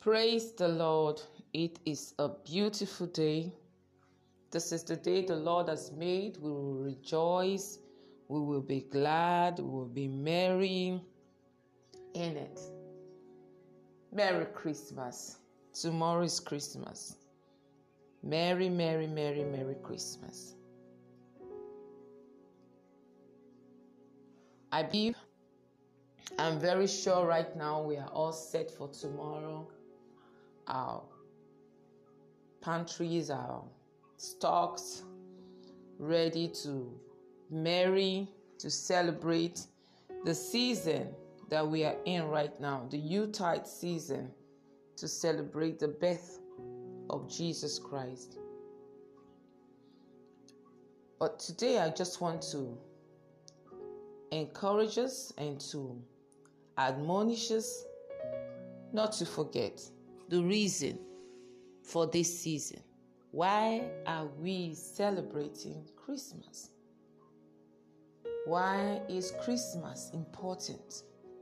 Praise the Lord. It is a beautiful day. This is the day the Lord has made. We will rejoice. We will be glad. We will be merry in it. Merry Christmas. Tomorrow is Christmas. Merry, merry, merry, merry Christmas. I'm very sure right now we are all set for tomorrow. Our pantries, our stocks, ready to merry, to celebrate the season that we are in right now, the Yuletide season, to celebrate the birth of Jesus Christ. But today I just want to encourage us and to admonish us not to forget the reason for this season. Why are we celebrating Christmas? Why is Christmas important?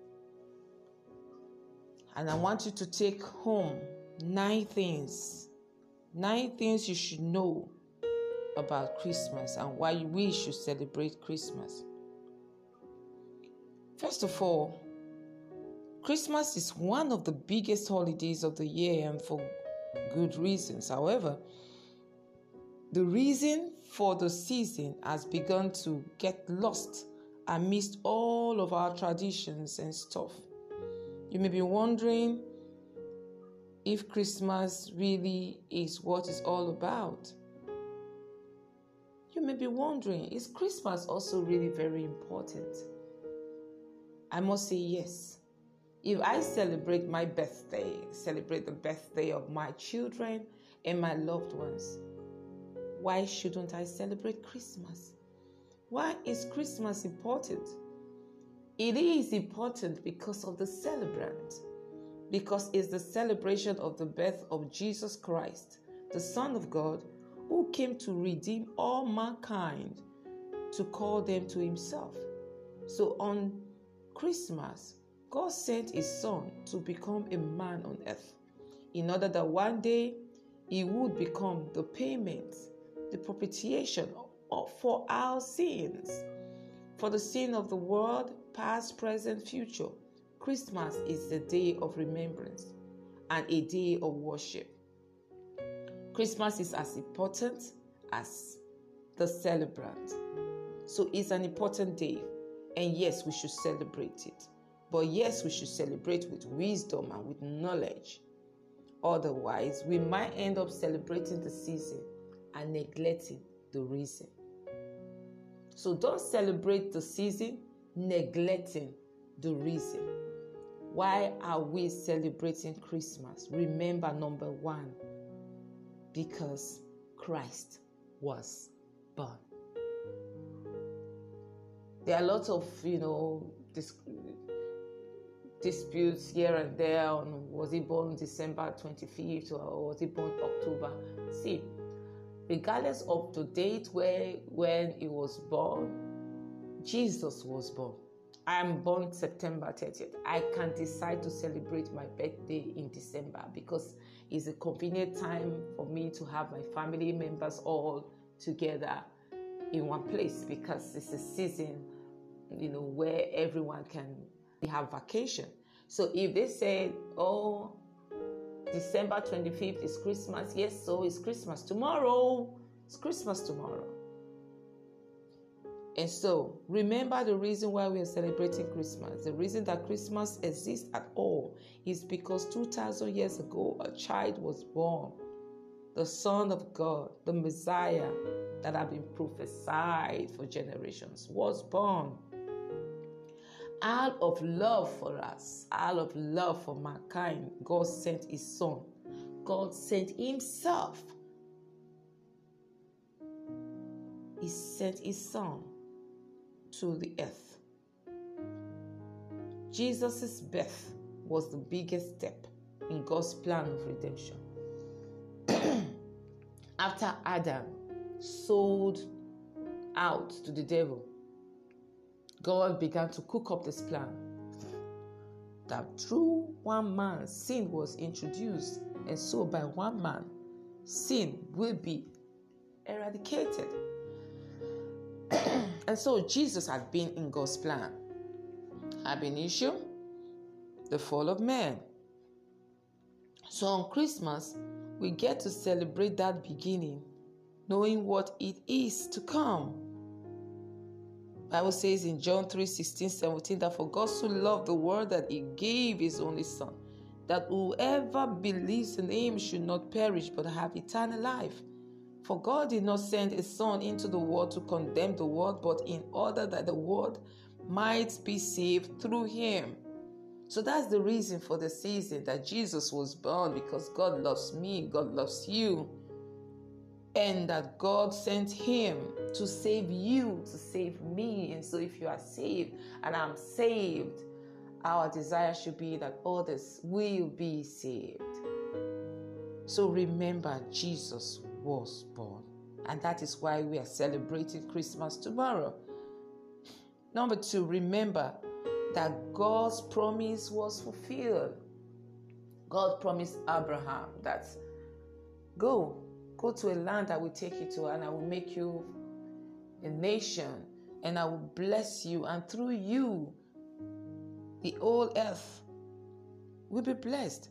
And I want you to take home 9 things you should know about Christmas and why we should celebrate Christmas. First of all, Christmas is one of the biggest holidays of the year, and for good reasons. However, the reason for the season has begun to get lost amidst all of our traditions and stuff. You may be wondering if Christmas really is what it's all about. You may be wondering, is Christmas also really very important? I must say yes. If I celebrate my birthday, celebrate the birthday of my children and my loved ones, why shouldn't I celebrate Christmas? Why is Christmas important? It is important because of the celebrant, because it's the celebration of the birth of Jesus Christ, the Son of God, who came to redeem all mankind, to call them to himself. So on Christmas, God sent his Son to become a man on earth in order that one day he would become the payment, the propitiation for our sins, for the sin of the world, past, present, future. Christmas is the day of remembrance and a day of worship. Christmas is as important as the celebrant. So it's an important day, and yes, we should celebrate it. But yes, we should celebrate with wisdom and with knowledge. Otherwise, we might end up celebrating the season and neglecting the reason. So don't celebrate the season neglecting the reason. Why are we celebrating Christmas? Remember, number 1, because Christ was born. There are lots of, disputes here and there on was he born December 25th or was he born October. See, regardless of the date when he was born, Jesus was born. I am born September 30th. I can decide to celebrate my birthday in December because it's a convenient time for me to have my family members all together in one place, because it's a season, where everyone can have vacation. So if they say, December 25th is Christmas, yes, so it's Christmas tomorrow. It's Christmas tomorrow. And so remember the reason why we are celebrating Christmas. The reason that Christmas exists at all is because 2,000 years ago, a child was born, the Son of God, the Messiah that had been prophesied for generations, was born. Out of love for us, out of love for mankind, God sent his Son. God sent himself. He sent his Son to the earth. Jesus' birth was the biggest step in God's plan of redemption. After Adam sold out to the devil, God began to cook up this plan that through one man sin was introduced, and so by one man sin will be eradicated. And so Jesus had been in God's plan. Ab initio, the fall of man. So on Christmas, we get to celebrate that beginning, knowing what it is to come. The Bible says in John 3:16-17 that for God so loved the world that he gave his only son, that whoever believes in him should not perish but have eternal life. For God did not send his son into the world to condemn the world, but in order that the world might be saved through him. So that's the reason for the season, that Jesus was born, because God loves me, God loves you, and that God sent him to save you, to save me. And so if you are saved and I'm saved, our desire should be that others will be saved. So remember, Jesus was born, and that is why we are celebrating Christmas tomorrow. Number 2, remember that God's promise was fulfilled. God promised Abraham that go to a land I will take you to, and I will make you a nation, and I will bless you, and through you the whole earth will be blessed.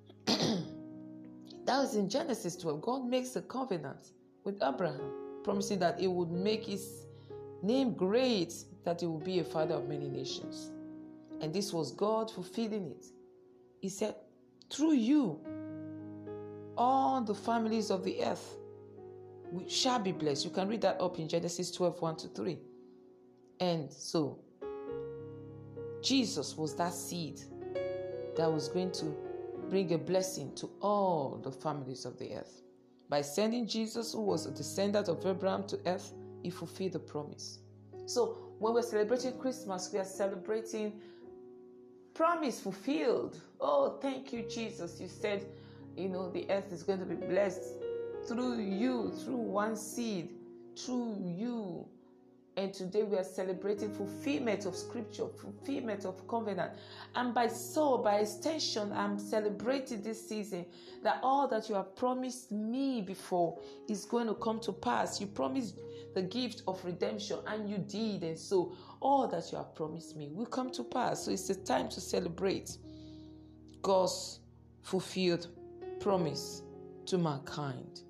That was in Genesis 12. God makes a covenant with Abraham, promising that he would make his name great, that he would be a father of many nations. And this was God fulfilling it. He said, through you, all the families of the earth shall be blessed. You can read that up in Genesis 12, 1-3. And so, Jesus was that seed that was going to bring a blessing to all the families of the earth. By sending Jesus, who was a descendant of Abraham, to earth, he fulfilled the promise. So when we're celebrating Christmas, we are celebrating promise fulfilled. Oh, thank you, Jesus. You said, the earth is going to be blessed through you, through one seed, through you. And today we are celebrating fulfillment of scripture, fulfillment of covenant. And by extension, I'm celebrating this season that all that you have promised me before is going to come to pass. You promised the gift of redemption, and you did. And so all that you have promised me will come to pass. So it's a time to celebrate God's fulfilled promise to mankind.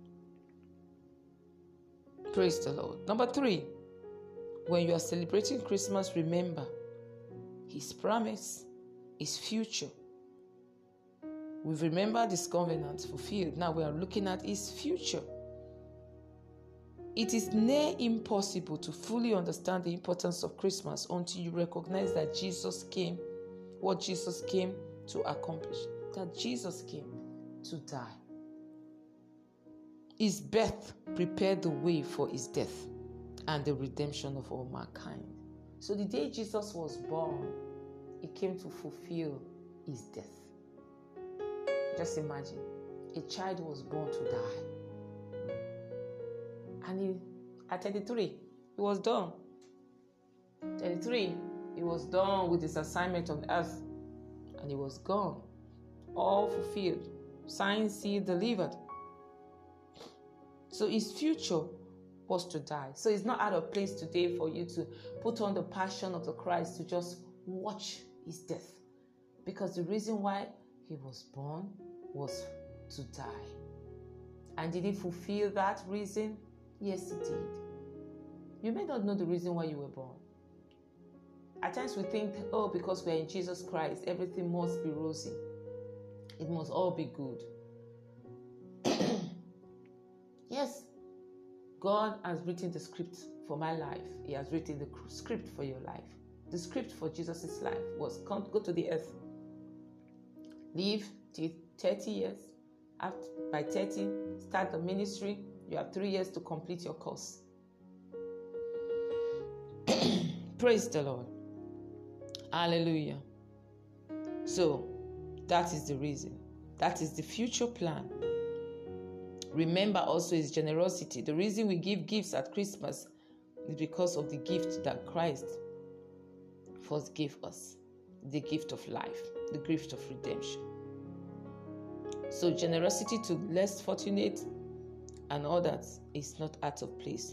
Praise the Lord. Number 3. When you are celebrating Christmas, remember his promise, his future. We've remembered his covenant fulfilled. Now we are looking at his future. It is near impossible to fully understand the importance of Christmas until you recognize that Jesus came, what Jesus came to accomplish, that Jesus came to die. His birth prepared the way for his death and the redemption of all mankind. So the day Jesus was born, he came to fulfill his death. Just imagine, a child was born to die. And at 33, he was done. 33, he was done with his assignment on earth. And he was gone. All fulfilled. Signed, sealed, delivered. So his future was to die. So it's not out of place today for you to put on the passion of the Christ to just watch his death. Because the reason why he was born was to die. And did he fulfill that reason? Yes, he did. You may not know the reason why you were born. At times we think, because we're in Jesus Christ, everything must be rosy. It must all be good. Yes, God has written the script for my life. He has written the script for your life. The script for Jesus' life was go to the earth. Live till 30 years. By 30, start the ministry. You have 3 years to complete your course. Praise the Lord. Hallelujah. So, that is the reason. That is the future plan. Remember also his generosity. The reason we give gifts at Christmas is because of the gift that Christ first gave us. the gift of life, the gift of redemption. So generosity to less fortunate and all that is not out of place.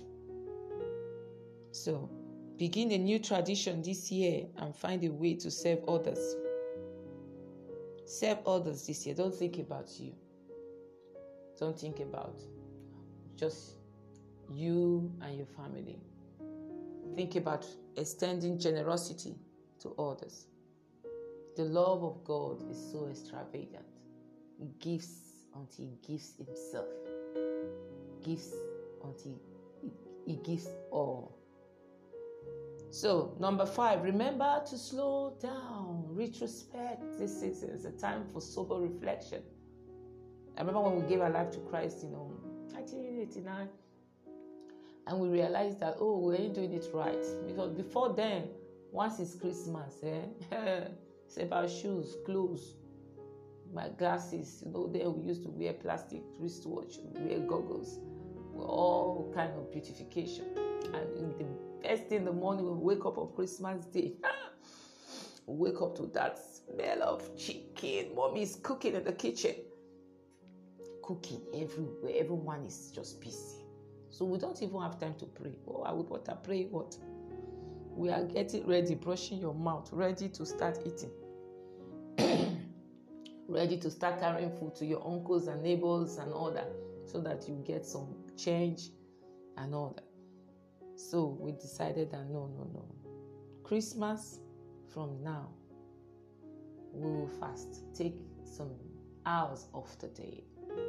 So begin a new tradition this year and find a way to serve others. Serve others this year. Don't think about you. Don't think about just you and your family. Think about extending generosity to others. The love of God is so extravagant. He gives until he gives himself. Gives until he gives all. So, number 5, remember to slow down, retrospect. This is a time for sober reflection. I remember when we gave our life to Christ, 1989, and we realized that, we ain't doing it right. Because before then, once it's Christmas, it's about shoes, clothes, my glasses. Then we used to wear plastic wristwatch, wear goggles, all kind of beautification. And the first thing in the morning, we wake up on Christmas Day. We wake up to that smell of chicken. Mommy is cooking in the kitchen. Cooking everywhere. Everyone is just busy. So we don't even have time to pray. I would want to pray what? We are getting ready, brushing your mouth, ready to start eating. Ready to start carrying food to your uncles and neighbors and all that, so that you get some change and all that. So we decided that no. Christmas, from now, we will fast. Take some hours off the day.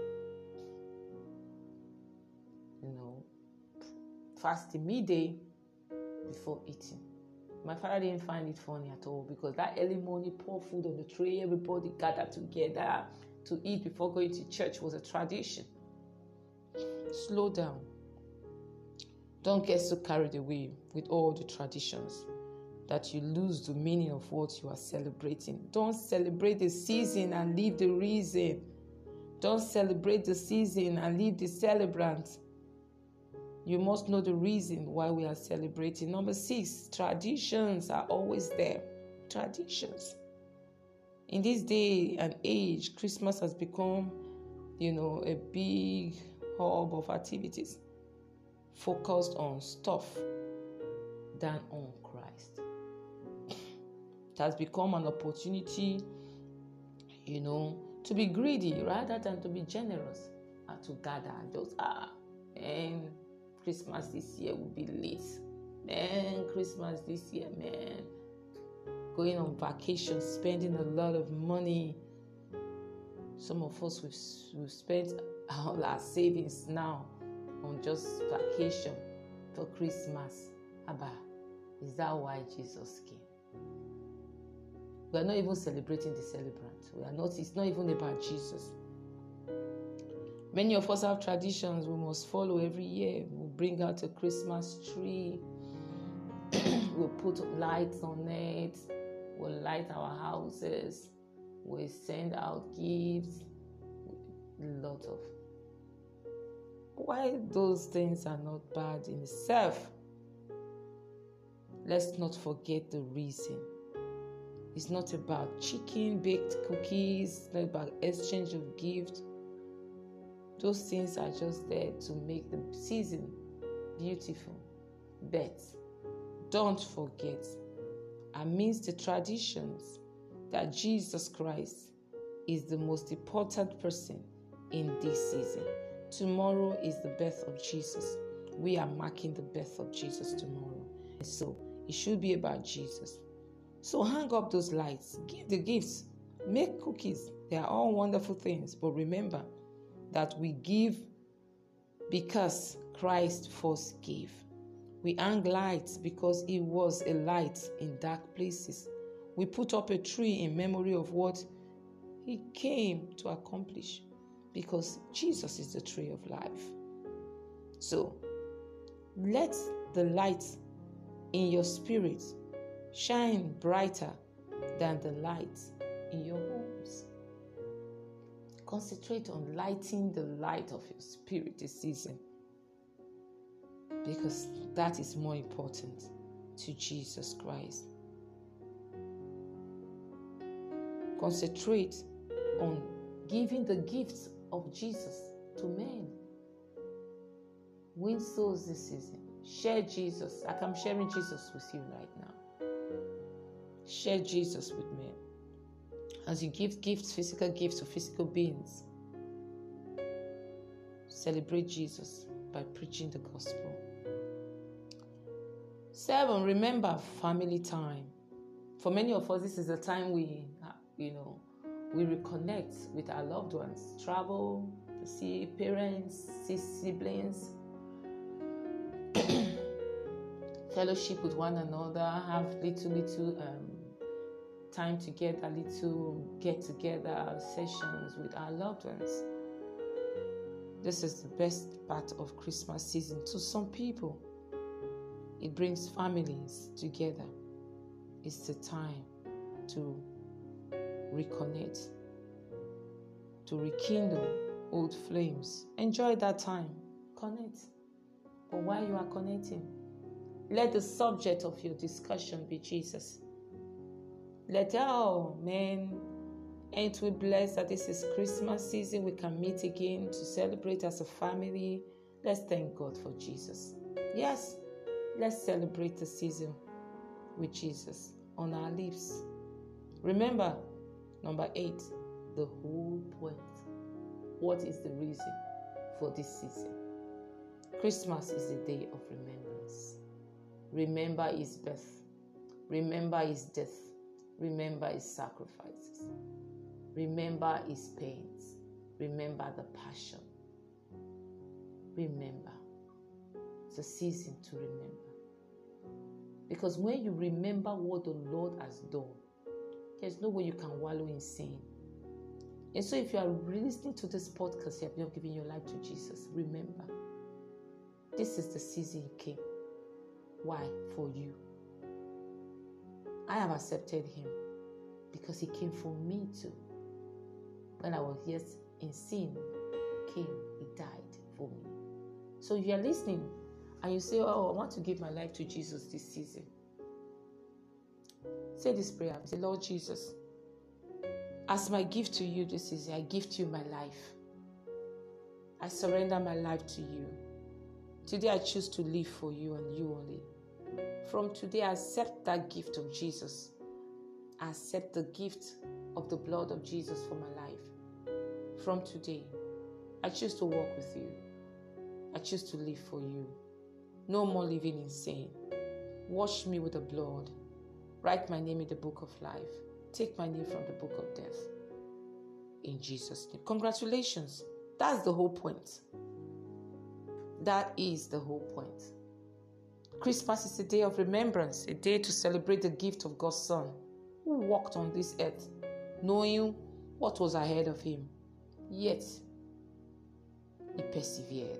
Fasting midday before eating. My father didn't find it funny at all, because that early morning, pour food on the tray, everybody gathered together to eat before going to church was a tradition. Slow down. Don't get so carried away with all the traditions that you lose the meaning of what you are celebrating. Don't celebrate the season and leave the reason. Don't celebrate the season and leave the celebrant. You must know the reason why we are celebrating. Number 6, traditions are always there. Traditions. In this day and age, Christmas has become, a big hub of activities focused on stuff than on Christ. It has become an opportunity, to be greedy rather than to be generous and to gather and just, and Christmas this year will be late. Christmas this year, going on vacation, spending a lot of money. Some of us, we've spent all our savings now on just vacation for Christmas. Abba, is that why Jesus came? We are not even celebrating the celebrant. It's not even about Jesus. Many of us have traditions we must follow every year. We'll bring out a Christmas tree. We'll put lights on it. We'll light our houses. We'll send out gifts. A lot of. Why those things are not bad in itself, let's not forget the reason. It's not about chicken, baked cookies. It's not about exchange of gifts. Those things are just there to make the season beautiful. But don't forget, amidst the traditions, that Jesus Christ is the most important person in this season. Tomorrow is the birth of Jesus. We are marking the birth of Jesus tomorrow. So it should be about Jesus. So hang up those lights, give the gifts, make cookies. They are all wonderful things. But remember that we give because Christ first gave. We hang lights because he was a light in dark places. We put up a tree in memory of what he came to accomplish, because Jesus is the tree of life. So let the light in your spirit shine brighter than the light in your homes. Concentrate on lighting the light of your spirit this season, because that is more important to Jesus Christ. Concentrate on giving the gifts of Jesus to men. Win souls this season. Share Jesus. Like I'm sharing Jesus with you right now. Share Jesus with men. As you give gifts, physical gifts to physical beings, celebrate Jesus by preaching the gospel. 7, remember family time. For many of us, this is the time we reconnect with our loved ones. Travel, to see parents, see siblings, fellowship with one another, have little time together, little get-together sessions with our loved ones. This is the best part of Christmas season to some people. It brings families together. It's the time to reconnect, to rekindle old flames. Enjoy that time. Connect. But while you are connecting, let the subject of your discussion be Jesus. Ain't we blessed that this is Christmas season? We can meet again to celebrate as a family. Let's thank God for Jesus. Yes, let's celebrate the season with Jesus on our lips. Remember, number 8, the whole point. What is the reason for this season? Christmas is a day of remembrance. Remember his birth. Remember his death. Remember his sacrifices. Remember his pains. Remember the passion. Remember. It's a season to remember. Because when you remember what the Lord has done, there's no way you can wallow in sin. And so if you are listening to this podcast, you have not given your life to Jesus, remember, this is the season he came. Why? For you. I have accepted him because he came for me too. When I was yet in sin, he died for me. So if you are listening and you say, oh, I want to give my life to Jesus this season, say this prayer. Say, Lord Jesus, as my gift to you this season, I gift you my life. I surrender my life to you. Today I choose to live for you and you only. From today, I accept that gift of Jesus. I accept the gift of the blood of Jesus for my life. From today, I choose to walk with you. I choose to live for you. No more living in sin. Wash me with the blood. Write my name in the book of life. Take my name from the book of death. In Jesus' name. Congratulations. That's the whole point. That is the whole point. Christmas is a day of remembrance, a day to celebrate the gift of God's Son, who walked on this earth, knowing what was ahead of him. Yet, he persevered.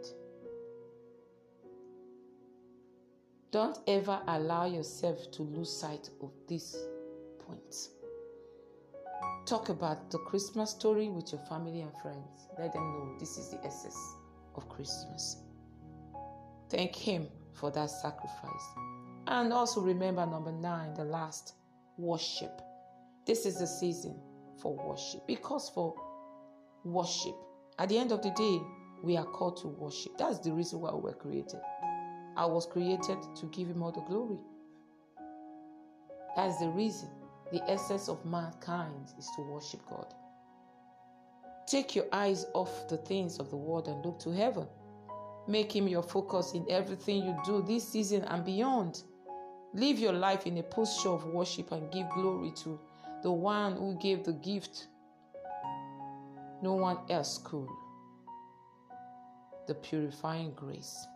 Don't ever allow yourself to lose sight of this point. Talk about the Christmas story with your family and friends. Let them know this is the essence of Christmas. Thank him for that sacrifice. And also remember number 9, the last, worship. This is the season for worship. Because for worship, at the end of the day, we are called to worship. That's the reason why we were created. I was created to give him all the glory. That's the reason. The essence of mankind is to worship God. Take your eyes off the things of the world and look to heaven. Make him your focus in everything you do this season and beyond. Live your life in a posture of worship and give glory to the one who gave the gift no one else could. The purifying grace.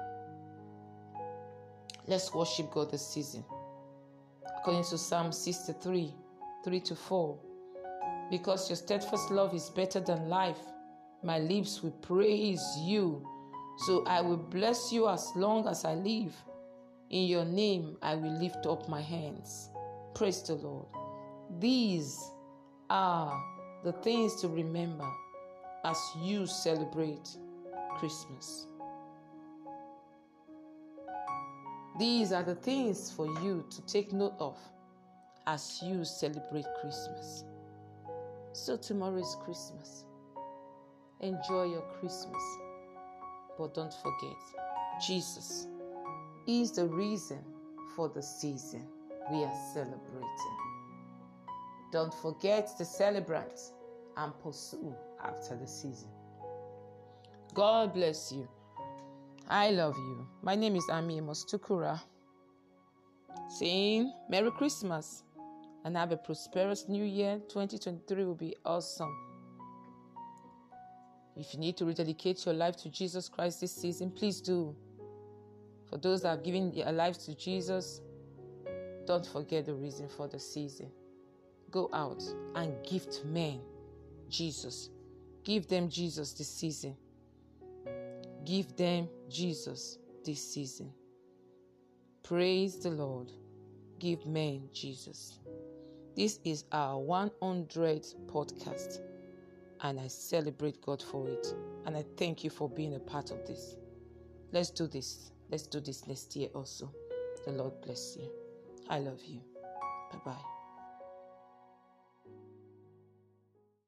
Let's worship God this season. According to Psalm 63, 3-4. Because your steadfast love is better than life, my lips will praise you. So I will bless you as long as I live. In your name I will lift up my hands. Praise the Lord. These are the things to remember as you celebrate Christmas. These are the things for you to take note of as you celebrate Christmas. So tomorrow is Christmas. Enjoy your Christmas. But don't forget, Jesus is the reason for the season we are celebrating. Don't forget to celebrate and pursue after the season. God bless you. I love you. My name is Ami Mostukura. Saying Merry Christmas and have a prosperous New Year. 2023 will be awesome. If you need to rededicate your life to Jesus Christ this season, please do. For those that have given their lives to Jesus, don't forget the reason for the season. Go out and gift men Jesus. Give them Jesus this season. Give them Jesus this season. Praise the Lord. Give men Jesus. This is our 100th podcast, and I celebrate God for it. And I thank you for being a part of this. Let's do this. Let's do this next year also. The Lord bless you. I love you. Bye-bye.